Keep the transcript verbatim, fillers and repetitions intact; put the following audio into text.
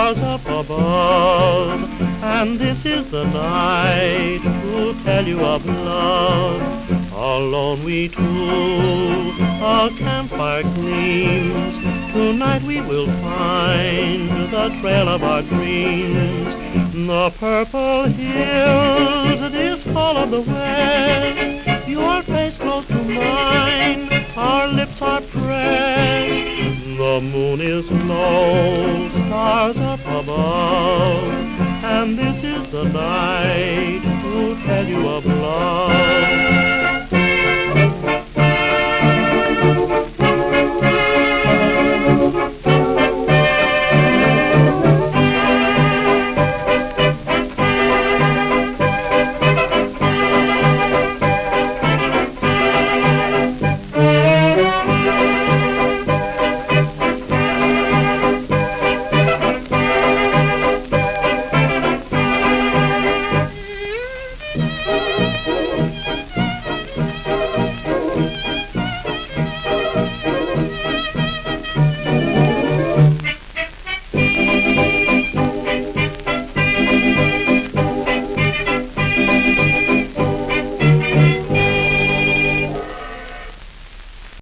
stars up above, and this is the night to tell you of love. Alone we two, a campfire gleams. Tonight we will find the trail of our dreams. The purple hills, this fall of the west, your face close to mine, our lips are pressed. The moon is low, stars up above, and this is the night to tell you of love.